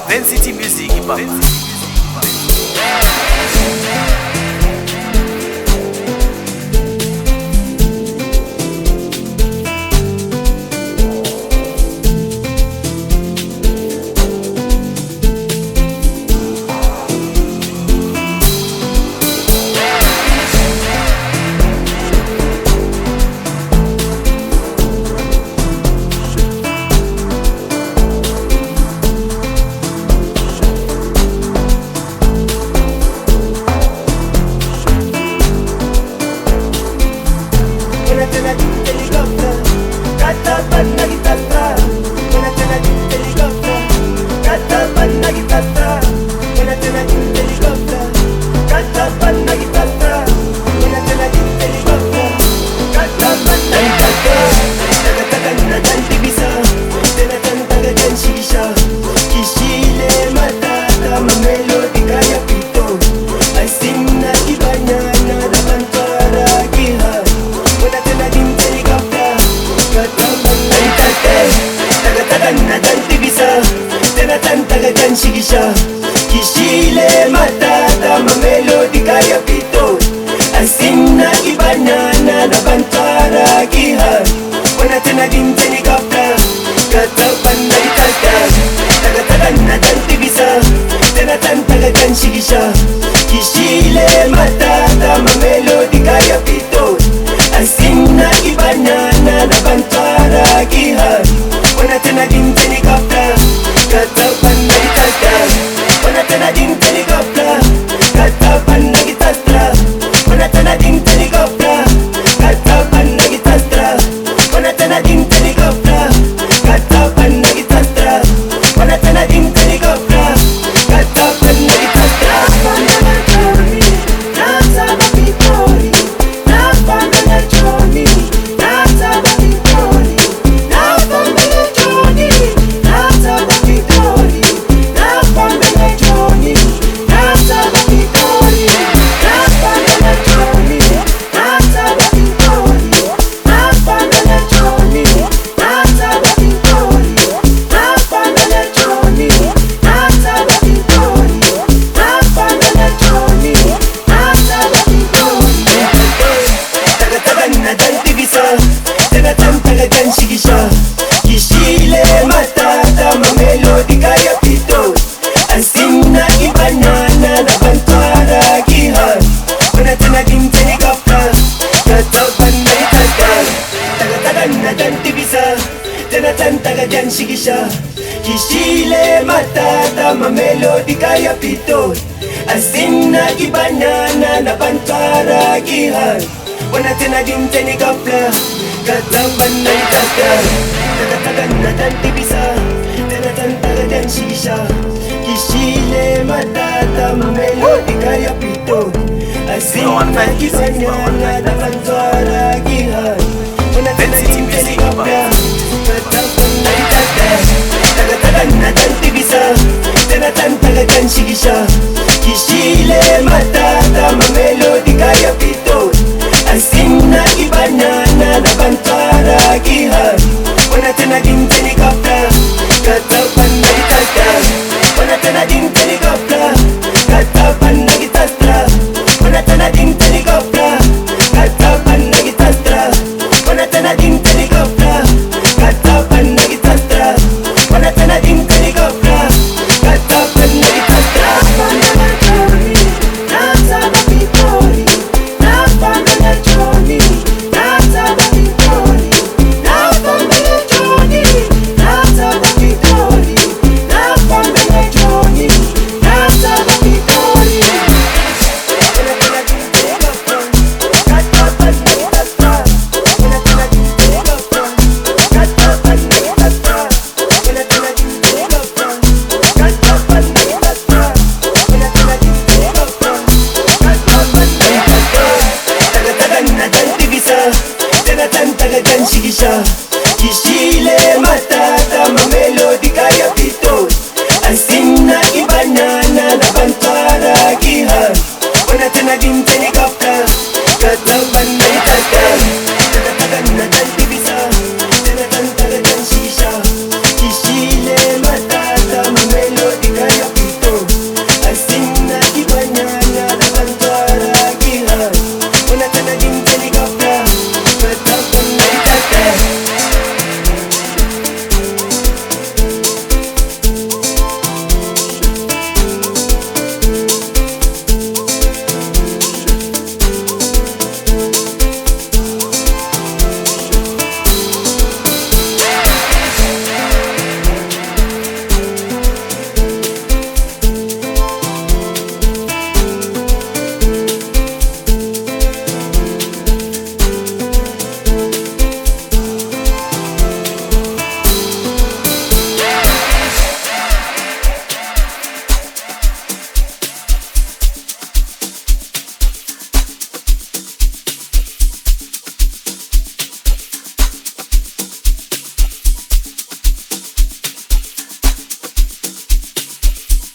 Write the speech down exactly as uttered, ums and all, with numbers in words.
Density Music, papa. Shikisha kishile matata mamelodi kaya pito asina kibanana na bantara kiha wana tena dinteni kapta kata banda itata taga taga na tantibisa tena tantaga kan shikisha kishile matata mamelodi kaya pito asina kibanana na bantara kiha wana tena dinteni kapta kata banda wana tena dinteni kapta kata banda gitastra wana tena dinteni kapta kata banda gitastra wana tena dinteni kapta kata banda gitastra wana tena dinteni kapta kata banda gitastra banda na choni na saba pitori na banda na choni na saba pitori na banda na choni na saba pitori na banda na choni na saba pitori na banda na choni na saba pitori na banda na choni na saba pitori na banda na choni na saba pitori na banda na choni na saba pitori taga taga na tantibisa tena tantaga tanshikisha kishile matata mamelodi kaya pito asina kibanana na bantara kiha wana tena dinteni kapta kata banda itata taga taga na tantibisa tena tantaga tanshikisha kishile matata mamelodi kaya pito asina kibanana na bantara kiha wana tena dinteni kapta kata banda itata taga taga na tantibisa tena tantaga tanshikisha kishile matata mamelodi kaya pito asina kibanana na bantara kiha wana tena dinteni kapta kata banda itata taga taga na tantibisa tena tantaga tanshikisha kishile matata